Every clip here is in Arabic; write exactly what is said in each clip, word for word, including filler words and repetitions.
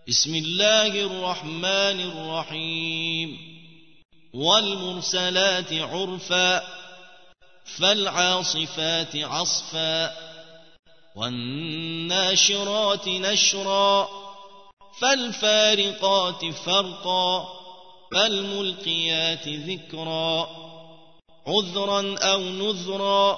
بسم الله الرحمن الرحيم والمرسلات عرفا فالعاصفات عصفا والناشرات نشرا فالفارقات فرقا فالملقيات ذكرا عذرا أو نذرا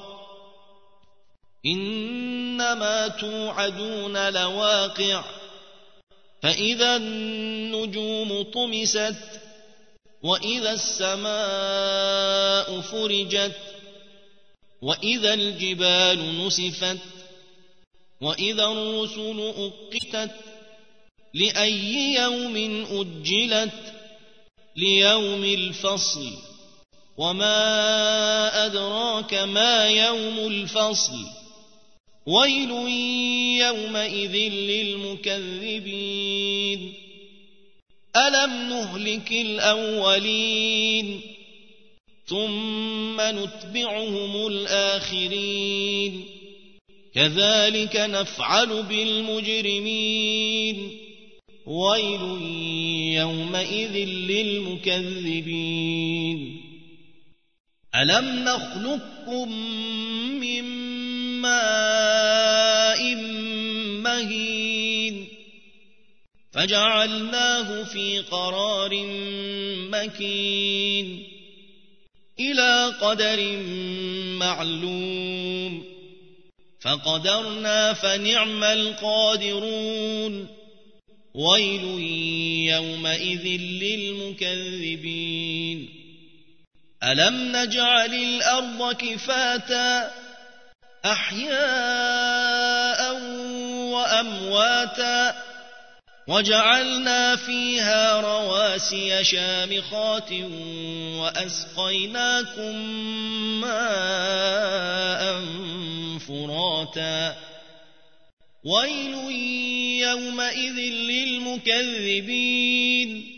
إنما توعدون لواقع فإذا النجوم طمست وإذا السماء فرجت وإذا الجبال نسفت وإذا الرسل أقتت لأي يوم أجلت ليوم الفصل وما أدراك ما يوم الفصل ويل يومئذ للمكذبين ألم نهلك الأولين ثم نتبعهم الآخرين كذلك نفعل بالمجرمين ويل يومئذ للمكذبين ألم نخلقكم من ماء مهين فجعلناه في قرار مكين إلى قدر معلوم فقدرنا فنعم القادرون ويل يومئذ للمكذبين ألم نجعل الأرض كفاتا أحياء وأمواتا وجعلنا فيها رواسي شامخات وأسقيناكم ماء فراتا ويل يومئذ للمكذبين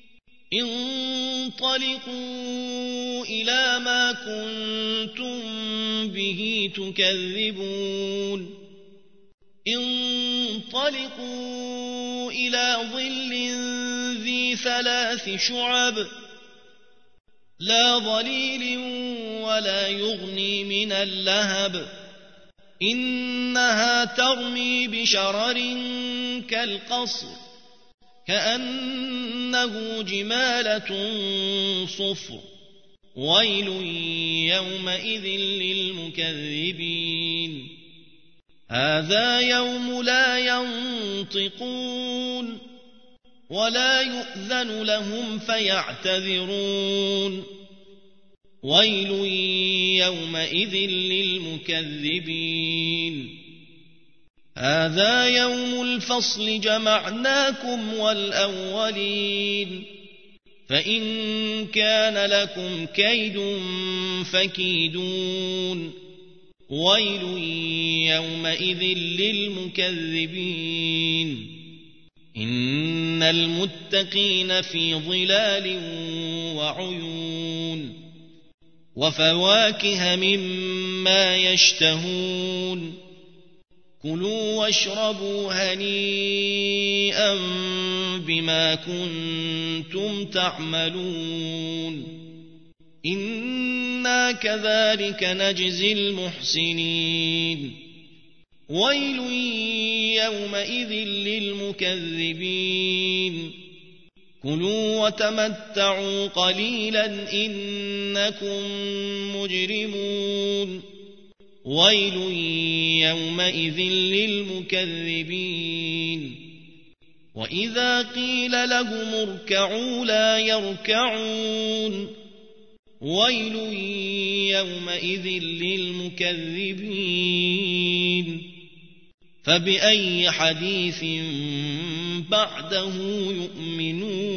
انطلقوا إلى ما كنتم به تكذبون انطلقوا إلى ظل ذي ثلاث شعب لا ظليل ولا يغني من اللهب إنها ترمي بشرر كالقصر كأنه جمالة صفر ويل يومئذ للمكذبين هذا يوم لا ينطقون ولا يؤذن لهم فيعتذرون ويل يومئذ للمكذبين هذا يوم الفصل جمعناكم والأولين فإن كان لكم كيد فكيدون ويل يومئذ للمكذبين إن المتقين في ظلال وعيون وفواكه مما يشتهون كلوا واشربوا هنيئا بما كنتم تعملون إنا كذلك نجزي المحسنين ويل يومئذ للمكذبين كلوا وتمتعوا قليلا إنكم مجرمون ويل يومئذ للمكذبين وإذا قيل لهم اركعوا لا يركعون ويل يومئذ للمكذبين فبأي حديث بعده يؤمنون